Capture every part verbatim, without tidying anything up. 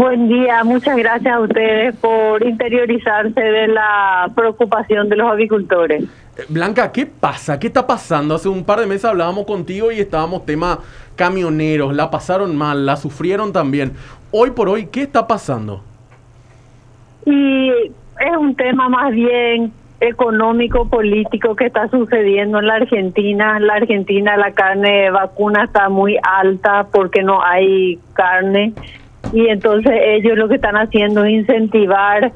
Buen día, muchas gracias a ustedes por interiorizarse de la preocupación de los avicultores. Blanca, ¿qué pasa? ¿Qué está pasando? Hace un par de meses hablábamos contigo y estábamos tema camioneros, la pasaron mal, la sufrieron también. Hoy por hoy, ¿qué está pasando? Y es un tema más bien económico, político que está sucediendo en la Argentina. En la Argentina la carne vacuna está muy alta porque no hay carne. Y entonces ellos lo que están haciendo es incentivar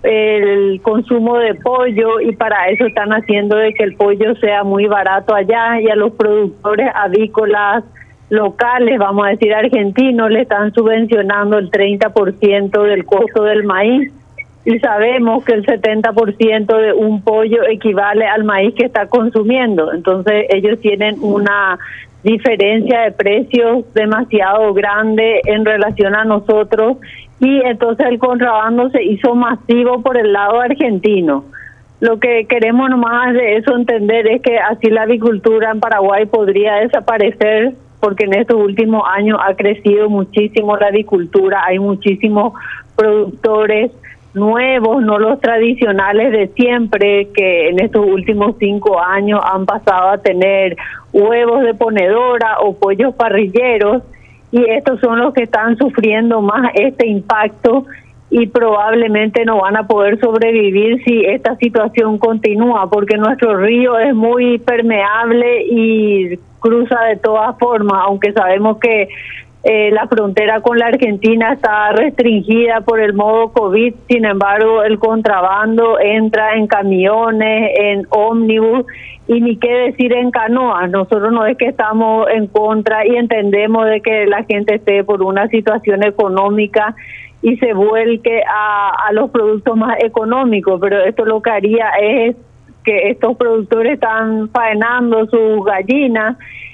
el consumo de pollo, y para eso están haciendo de que el pollo sea muy barato allá, y a los productores avícolas locales, vamos a decir argentinos, le están subvencionando el treinta por ciento del costo del maíz, y sabemos que el setenta por ciento de un pollo equivale al maíz que está consumiendo. Entonces ellos tienen una diferencia de precios demasiado grande en relación a nosotros, y entonces el contrabando se hizo masivo por el lado argentino. Lo que queremos nomás de eso entender es que así la avicultura en Paraguay podría desaparecer, porque en estos últimos años ha crecido muchísimo la avicultura, hay muchísimos productores nuevos, no los tradicionales de siempre, que en estos últimos cinco años han pasado a tener huevos de ponedora o pollos parrilleros, y estos son los que están sufriendo más este impacto y probablemente no van a poder sobrevivir si esta situación continúa, porque nuestro río es muy permeable y cruza de todas formas, aunque sabemos que Eh, la frontera con la Argentina está restringida por el modo COVID. Sin embargo, el contrabando entra en camiones, en ómnibus, y ni qué decir en canoas. Nosotros no es que estamos en contra, y entendemos de que la gente esté por una situación económica y se vuelque a, a los productos más económicos, pero esto lo que haría es que estos productores están faenando sus gallinas,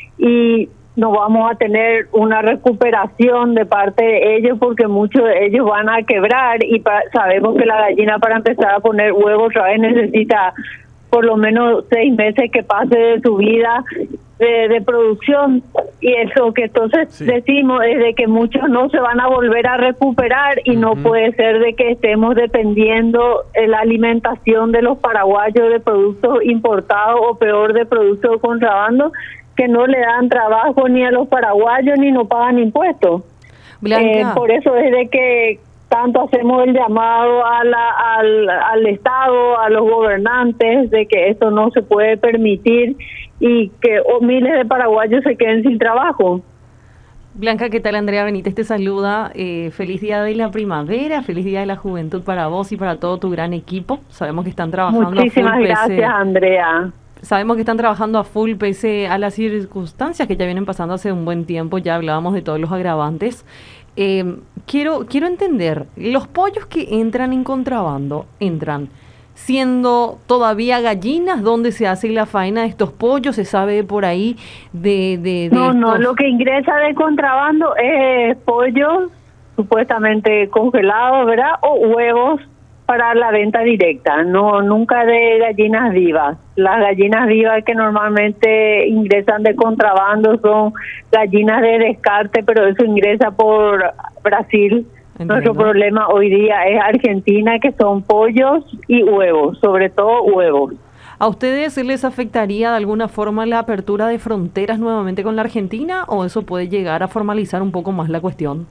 y no vamos a tener una recuperación de parte de ellos, porque muchos de ellos van a quebrar, y pa- sabemos que la gallina, para empezar a poner huevos otra vez, necesita por lo menos seis meses que pase de su vida de, de producción, y eso que entonces sí decimos es de que muchos no se van a volver a recuperar, y uh-huh. no puede ser de que estemos dependiendo de la alimentación de los paraguayos de productos importados, o peor, de productos de contrabando, que no le dan trabajo ni a los paraguayos ni no pagan impuestos. Eh, por eso es de que tanto hacemos el llamado a la, al, al Estado, a los gobernantes, de que esto no se puede permitir y que oh, miles de paraguayos se queden sin trabajo. Blanca, ¿qué tal? Andrea Benítez te saluda. Eh, feliz Día de la Primavera, feliz Día de la Juventud para vos y para todo tu gran equipo. Sabemos que están trabajando. Muchísimas a full gracias, pese... Andrea. Sabemos que están trabajando a full pese a las circunstancias que ya vienen pasando hace un buen tiempo. Ya hablábamos de todos los agravantes. Eh, quiero quiero entender, los pollos que entran en contrabando, ¿entran siendo todavía gallinas? ¿Dónde se hace la faena de estos pollos? ¿Se sabe por ahí de...? de, de no, estos... no, lo que ingresa de contrabando es pollo supuestamente congelado, ¿verdad? O huevos para la venta directa, no, nunca de gallinas vivas. Las gallinas vivas que normalmente ingresan de contrabando son gallinas de descarte, pero eso ingresa por Brasil. Entiendo. Nuestro problema hoy día es Argentina, que son pollos y huevos, sobre todo huevos. ¿A ustedes les afectaría de alguna forma la apertura de fronteras nuevamente con la Argentina, o eso puede llegar a formalizar un poco más la cuestión?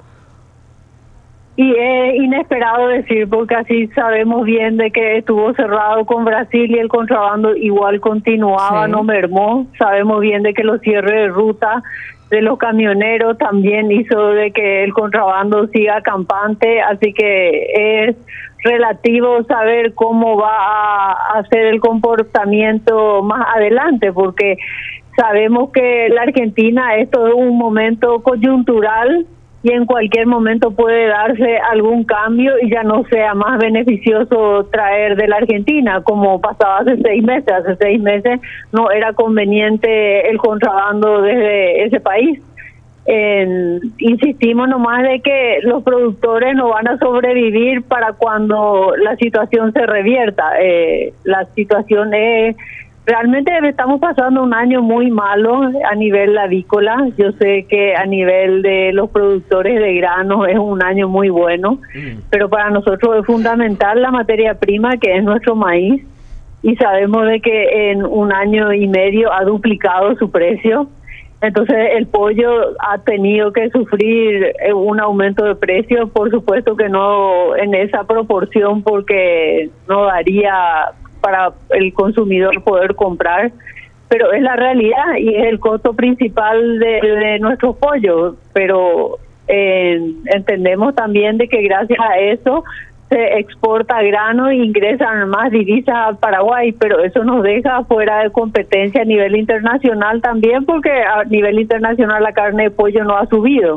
Y es inesperado decir, porque así sabemos bien de que estuvo cerrado con Brasil y el contrabando igual continuaba, sí. no mermó. Sabemos bien de que los cierres de ruta de los camioneros también hizo de que el contrabando siga campante, así que es relativo saber cómo va a ser el comportamiento más adelante, porque sabemos que la Argentina esto es un momento coyuntural, y en cualquier momento puede darse algún cambio y ya no sea más beneficioso traer de la Argentina, como pasaba hace seis meses. Hace seis meses no era conveniente el contrabando desde ese país. Eh, insistimos nomás de que los productores no van a sobrevivir para cuando la situación se revierta. Eh, la situación es realmente estamos pasando un año muy malo a nivel avícola. Yo sé que a nivel de los productores de granos es un año muy bueno, mm. pero para nosotros es fundamental la materia prima, que es nuestro maíz, y sabemos de que en un año y medio ha duplicado su precio. Entonces el pollo ha tenido que sufrir un aumento de precio, por supuesto que no en esa proporción, porque no daría para el consumidor poder comprar, pero es la realidad y es el costo principal de, de nuestros pollos. Pero eh, entendemos también de que gracias a eso se exporta grano e ingresan más divisas a Paraguay, pero eso nos deja fuera de competencia a nivel internacional también, porque a nivel internacional la carne de pollo no ha subido.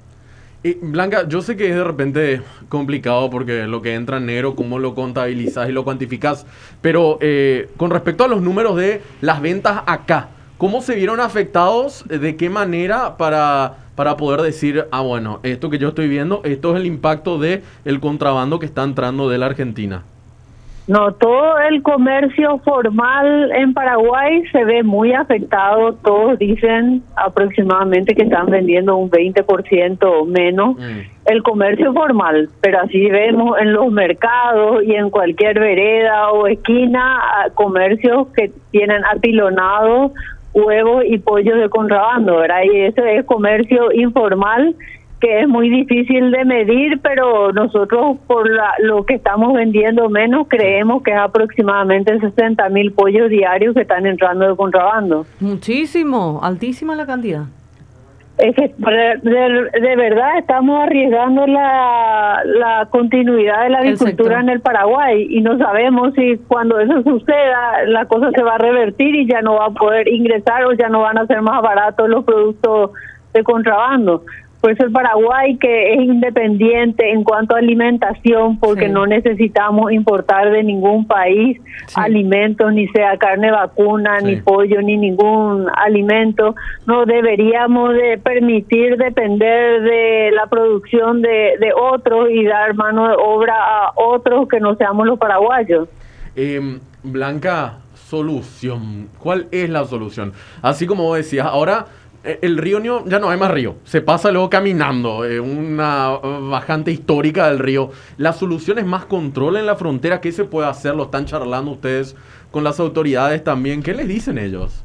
Y Blanca, yo sé que es de repente complicado porque lo que entra en negro, cómo lo contabilizas y lo cuantificas, pero eh, con respecto a los números de las ventas acá, ¿cómo se vieron afectados? ¿De qué manera para, para poder decir, ah, bueno, esto que yo estoy viendo, esto es el impacto de el contrabando que está entrando de la Argentina? No, todo el comercio formal en Paraguay se ve muy afectado. Todos dicen aproximadamente que están vendiendo un veinte por ciento menos mm. el comercio formal, pero así vemos en los mercados y en cualquier vereda o esquina comercios que tienen apilonados huevos y pollos de contrabando, ¿verdad? Y ese es comercio informal, que es muy difícil de medir, pero nosotros por la, lo que estamos vendiendo menos, creemos que es aproximadamente sesenta mil pollos diarios que están entrando de contrabando. Muchísimo, altísima la cantidad. Es que de, de, de verdad estamos arriesgando la, la continuidad de la agricultura en el Paraguay, y no sabemos si cuando eso suceda la cosa se va a revertir y ya no va a poder ingresar o ya no van a ser más baratos los productos de contrabando. Por eso el Paraguay, que es independiente en cuanto a alimentación, porque sí. no necesitamos importar de ningún país sí. alimentos, ni sea carne vacuna, sí. ni pollo, ni ningún alimento, no deberíamos de permitir depender de la producción de, de otros y dar mano de obra a otros que no seamos los paraguayos. Eh, Blanca, solución. ¿Cuál es la solución? Así como vos decías, ahora el río ya no hay más río, se pasa luego caminando, eh, una bajante histórica del río. La solución es más control en la frontera. ¿Qué se puede hacer? ¿Lo están charlando ustedes con las autoridades también? ¿Qué les dicen ellos?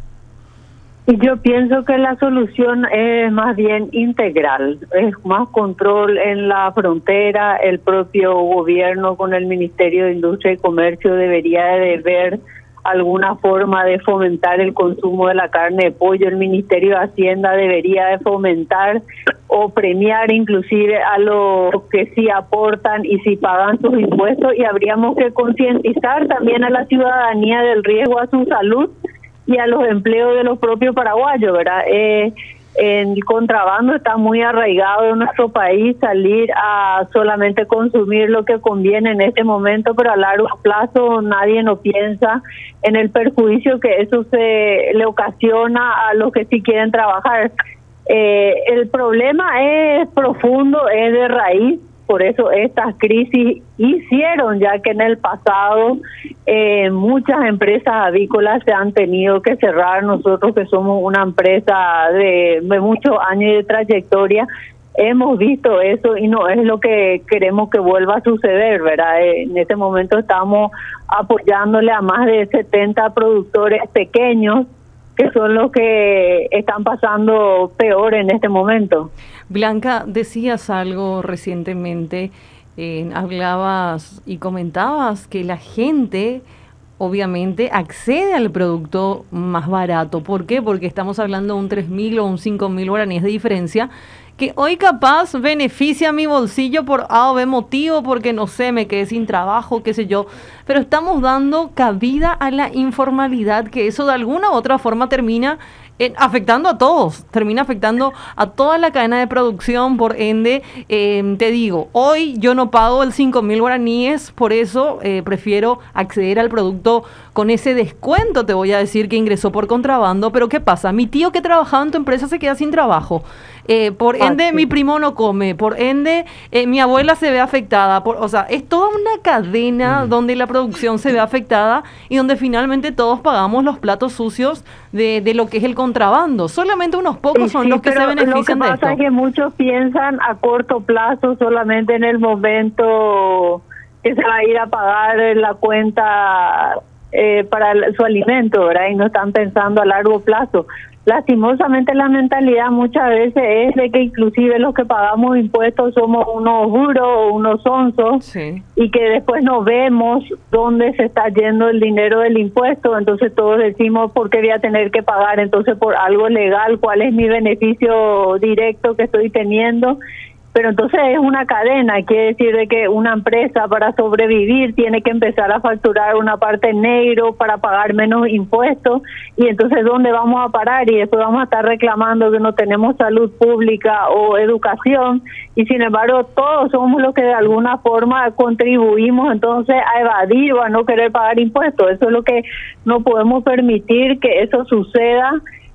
Yo pienso que la solución es más bien integral, es más control en la frontera. El propio gobierno con el Ministerio de Industria y Comercio debería de ver alguna forma de fomentar el consumo de la carne de pollo. El Ministerio de Hacienda debería de fomentar o premiar inclusive a los que sí aportan y sí pagan sus impuestos, y habríamos que concientizar también a la ciudadanía del riesgo a su salud y a los empleos de los propios paraguayos, ¿verdad? Eh, el contrabando está muy arraigado en nuestro país. Salir a solamente consumir lo que conviene en este momento, pero a largo plazo nadie no piensa en el perjuicio que eso se le ocasiona a los que sí quieren trabajar. Eh, el problema es profundo, es de raíz. Por eso estas crisis hicieron ya que en el pasado eh, muchas empresas avícolas se han tenido que cerrar. Nosotros, que somos una empresa de, de muchos años de trayectoria, hemos visto eso y no es lo que queremos que vuelva a suceder, ¿verdad? En este momento estamos apoyándole a más de setenta productores pequeños, que son los que están pasando peor en este momento. Blanca, decías algo recientemente, eh, hablabas y comentabas que la gente obviamente accede al producto más barato. ¿Por qué? Porque estamos hablando de un tres mil o un cinco mil guaraníes de diferencia, que hoy capaz beneficia a mi bolsillo por A o B motivo, porque no sé, me quedé sin trabajo, qué sé yo, pero estamos dando cabida a la informalidad, que eso de alguna u otra forma termina eh, afectando a todos, termina afectando a toda la cadena de producción. Por ende, eh, te digo, hoy yo no pago el cinco mil guaraníes, por eso eh, prefiero acceder al producto con ese descuento, te voy a decir, que ingresó por contrabando. Pero ¿qué pasa? Mi tío que trabajaba en tu empresa se queda sin trabajo. eh, por ende Ah, sí. mi primo no come, por ende eh, mi abuela se ve afectada, por, o sea, es toda una cadena Mm. donde la producción se ve afectada y donde finalmente todos pagamos los platos sucios de, de lo que es el contrabando. Solamente unos pocos Y son sí, los que se pero benefician lo de que pasa esto. es que muchos piensan a corto plazo, solamente en el momento que se va a ir a pagar la cuenta eh, para el- su alimento, ¿verdad? Y no están pensando a largo plazo. Lastimosamente la mentalidad muchas veces es de que inclusive los que pagamos impuestos somos unos duros o unos sonsos, Sí. y que después no vemos dónde se está yendo el dinero del impuesto. Entonces todos decimos, ¿por qué voy a tener que pagar entonces por algo legal? ¿Cuál es mi beneficio directo que estoy teniendo? Pero entonces es una cadena, quiere decir de que una empresa para sobrevivir tiene que empezar a facturar una parte en negro para pagar menos impuestos, y entonces ¿dónde vamos a parar? Y después vamos a estar reclamando que no tenemos salud pública o educación, y sin embargo todos somos los que de alguna forma contribuimos entonces a evadir o a no querer pagar impuestos. Eso es lo que no podemos permitir, que eso suceda.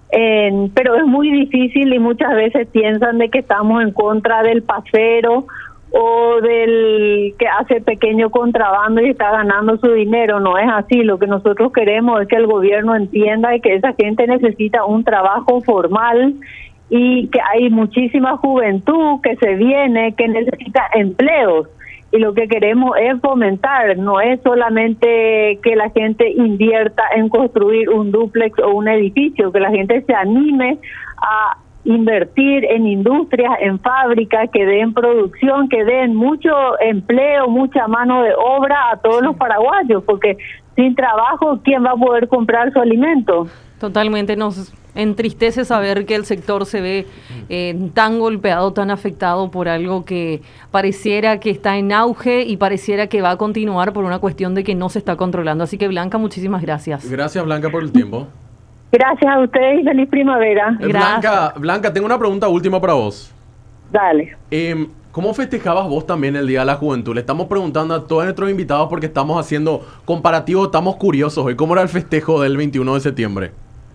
En, pero es muy difícil, y muchas veces piensan de que estamos en contra del pasero o del que hace pequeño contrabando y está ganando su dinero. No es así. Lo que nosotros queremos es que el gobierno entienda y que esa gente necesita un trabajo formal, y que hay muchísima juventud que se viene, que necesita empleos. Y lo que queremos es fomentar, no es solamente que la gente invierta en construir un dúplex o un edificio, que la gente se anime a invertir en industrias, en fábricas, que den producción, que den mucho empleo, mucha mano de obra a todos los paraguayos, porque sin trabajo, ¿quién va a poder comprar su alimento? Totalmente, nos entristece saber que el sector se ve eh, tan golpeado, tan afectado por algo que pareciera que está en auge y pareciera que va a continuar por una cuestión de que no se está controlando. Así que Blanca, muchísimas gracias. Gracias, Blanca, por el tiempo. Gracias a ustedes y feliz primavera. Eh, Blanca, Blanca, tengo una pregunta última para vos. Dale. Eh, ¿Cómo festejabas vos también el Día de la Juventud? Le estamos preguntando a todos nuestros invitados porque estamos haciendo comparativos, estamos curiosos hoy. ¿Cómo era el festejo del veintiuno de septiembre?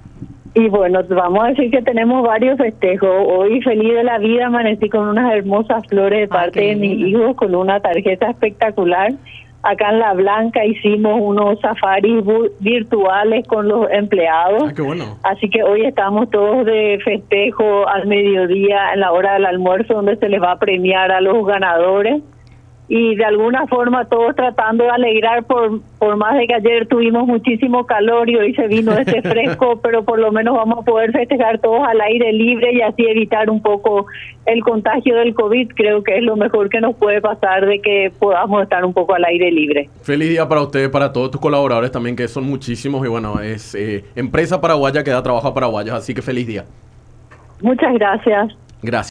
Y bueno, vamos a decir que tenemos varios festejos. Hoy, feliz de la vida, amanecí con unas hermosas flores de parte de mis hijos, con una tarjeta espectacular. Acá en La Blanca hicimos unos safaris virtuales con los empleados. Ah, qué bueno. Así que hoy estamos todos de festejo al mediodía, en la hora del almuerzo, donde se les va a premiar a los ganadores. Y de alguna forma todos tratando de alegrar, por por más de que ayer tuvimos muchísimo calor y hoy se vino este fresco, pero por lo menos vamos a poder festejar todos al aire libre y así evitar un poco el contagio del COVID. Creo que es lo mejor que nos puede pasar, de que podamos estar un poco al aire libre. Feliz día para ustedes, para todos tus colaboradores también, que son muchísimos, y bueno, es eh, empresa paraguaya que da trabajo a paraguayos, así que feliz día. Muchas gracias. Gracias.